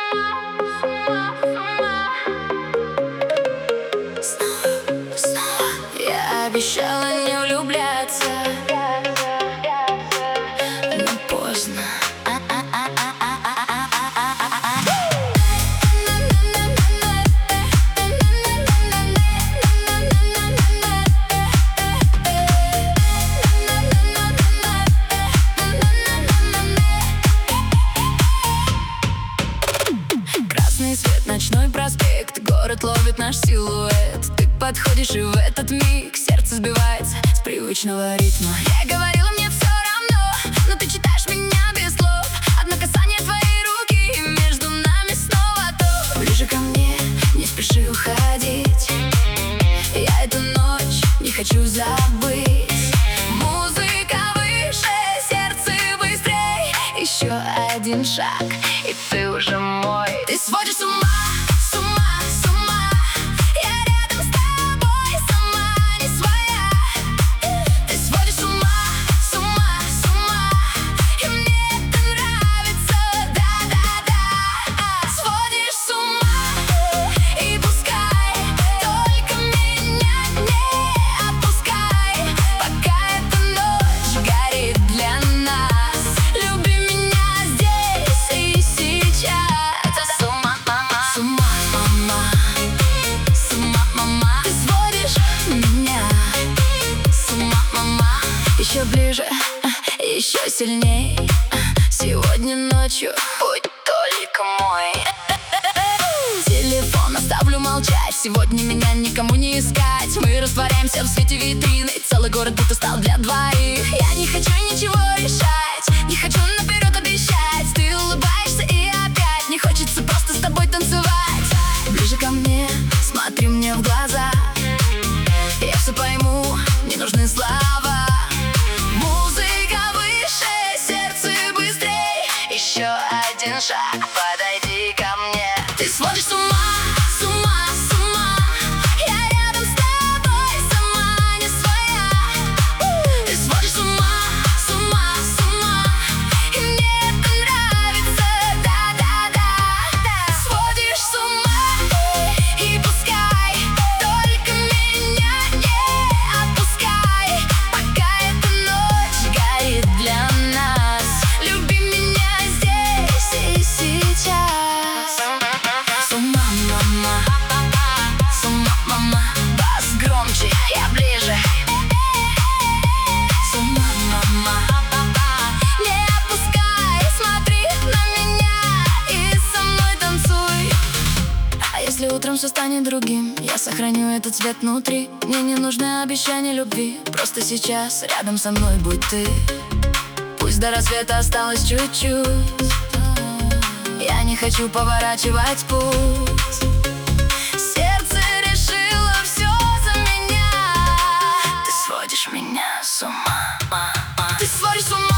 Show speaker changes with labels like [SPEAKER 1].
[SPEAKER 1] Я обещала не влюбляться, но поздно. Красный свет, ночной проспект, город ловит наш силуэт. Ты подходишь, и в этот миг сердце сбивается с привычного ритма. Я говорила, мне все равно, но ты читаешь меня без слов. Одно касание твоей руки, и между нами снова то. Ближе ко мне, не спеши уходить. Я эту ночь не хочу забыть. Музыка выше, сердце быстрей. Еще один шаг, и ты уже мой. Ты сводишь с ума, с ума, с ума. Я рядом с тобой, сама не своя. Ты сводишь с ума, с ума, с ума. И мне это нравится, да-да-да. Сводишь с ума, и пускай только меня не отпускай, пока эта ночь горит для нас. Люби меня здесь и сейчас. С ума, мама, с ума, мама, с ума, мама. Ты сводишь меня с ума, мама. Еще ближе, еще сильней. Сегодня ночью будь только мой. Телефон оставлю молчать. Сегодня меня никому не искать. Мы растворяемся в свете витрины. Целый город будто стал для двоих. Я не хочу ничего решать, не хочу наперед обещать. Ты улыбаешься, и опять не хочется просто с тобой танцевать. Ближе ко мне, смотри мне в глаза. Я все пойму, не нужны слова. Музыка выше, сердце быстрей. Еще один шаг, подойди ко мне. Ты сводишь с ума, с ума, с ума. Я рядом с тобой, сама не своя. Ты сводишь с ума, с ума, с ума. И мне это нравится, да-да-да. Сводишь с ума, и пускай только меня не отпускай, пока эта ночь горит для нас. Люби меня здесь и сейчас. С ума, мама, с ума, мама. Бас громче, я ближе. С ума, мама, не отпускай, смотри на меня и со мной танцуй. А если утром все станет другим, я сохраню этот цвет внутри. Мне не нужны обещания любви, просто сейчас рядом со мной будь ты. Пусть до рассвета осталось чуть-чуть. Я не хочу поворачивать путь. Сердце решило все за меня. Ты сводишь меня с ума. Ты сводишь с ума.